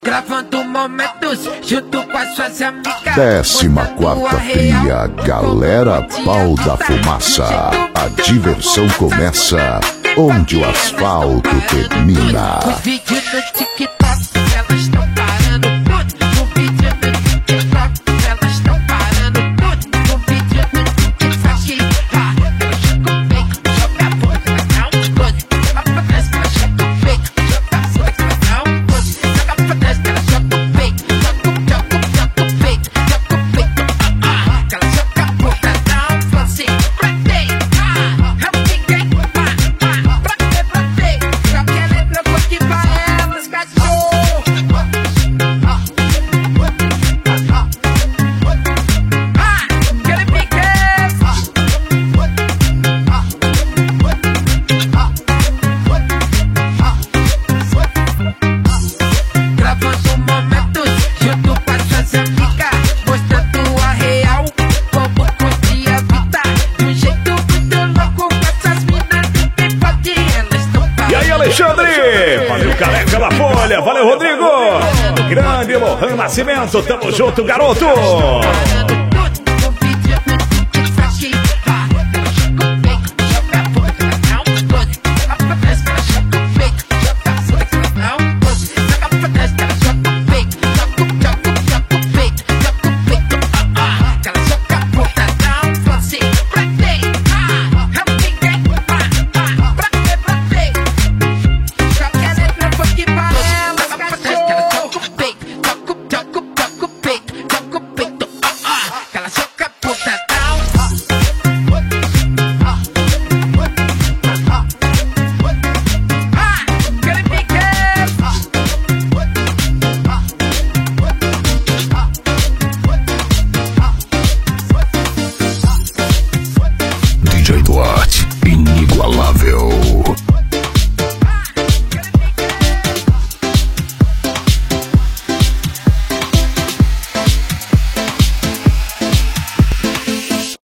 Gravando momentos junto com as suas amigas. 14ª Cria, galera pau da fumaça. A diversão começa onde o asfalto termina. Os vídeos no TikTok, elas estão parando tudo. O vídeo no TikTok, elas estão parando tudo. O vídeo no TikTok, ela chuca o peito, joga a boca, ela dá um close. Joga pra trás, ela chuca o peito, joga a boca, ela dá um close. Joga pra trás, ela joga o peito, joga o peito, joga o peito. Ela joga a boca, dá um close. Pra deitar, eu fiquei pra bater. Só que ela entrou aqui pra elas, cachorro. Aquele pique. Gravando momentos junto com as suas amigas, mostrando a real, como curtir a vida. De um jeito muito louco com essas minas, ninguém pode, elas estão E aí, Alexandre? Valeu, Careca da Folha. Valeu, Rodrigo. Grande Lohan Nascimento. Tamo junto, garoto.